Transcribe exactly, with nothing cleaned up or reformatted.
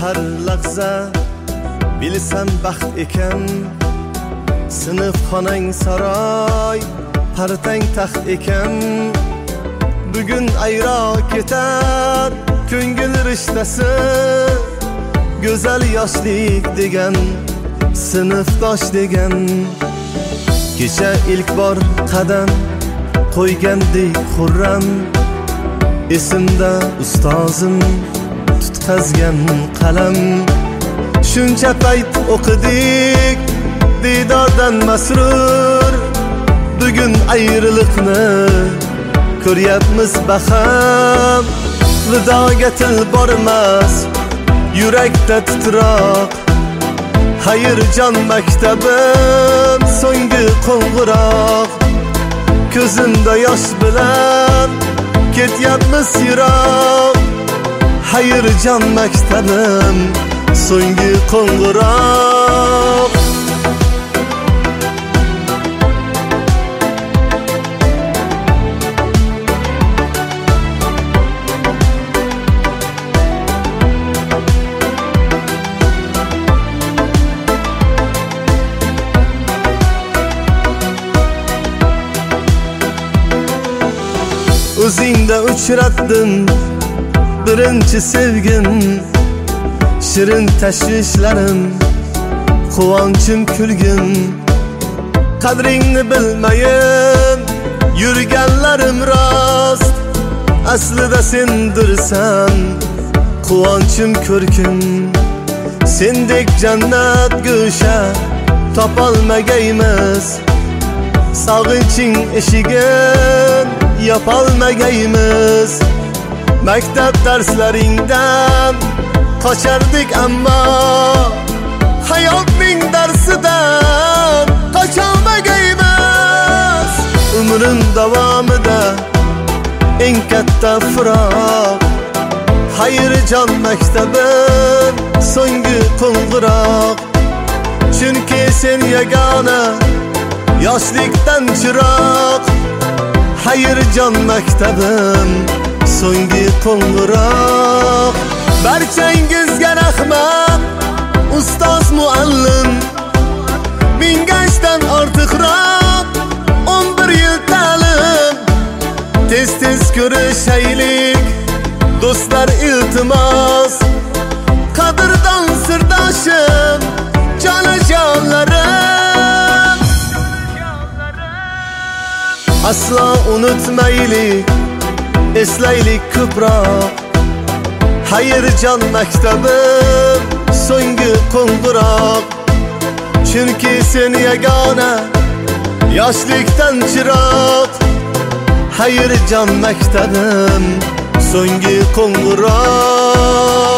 har lahza bilsam baxt ekan. Sinif xonang saroy, partang taxt ekan. Bugun ayro ketar ko'ngil rishtasi, go'zal yoshlik degan, sinfdosh degan. Kecha ilk bor qadam qo'ygandek xurram, esimda ustozim tutqazgan qalam. Shuncha payt o'qidik didordan masrur, bugun ayriliqni ko'ryapmiz baham. Vidoga til bormas, yurakda titroq. Hayirjon maktabim so'nggi qo'ng'iroq. Ko'zimda yosh bilan ketyapmiz yiroq. Hayirjon maktabim so'nggi qo'ng'iroq. O'zingda uchratdim birinchi sevgim, shirin tashvishlarim, quvonchim kulgim. Qadringni bilmayin yurganlarim rost, aslida sendirsan quvonchim ko'rkim. Sendek jannat go'sha topolmagaymiz, sog'inching eshigin yopolmagaymiz. Maktab darslaringdan qochardik ammo hayotning darsidan qocholmagaymiz. Umrim davomida eng katta firoq, Hayirjon maktabim so'nggi qo'ng'iroq. Chunki sen yagona yoshlikdan chiroq. Hayirjon maktabim so'nggi qo'ng'iroq. Barchangizga rahmat ustoz muallim, mingashdan ortiqroq o'n bir yil ta'lim. Tez tez ko'rishaylik do'stlar iltimos, qadrdon sirdoshim jonajonlarim. Aslo unutmaylik, eslaylik ko'proq. Hayirjon maktabim so'nggi qo'ng'iroq. Chunki sen yagona yoshlikdan chiroq. Hayirjon maktabim so'nggi qo'ng'iroq.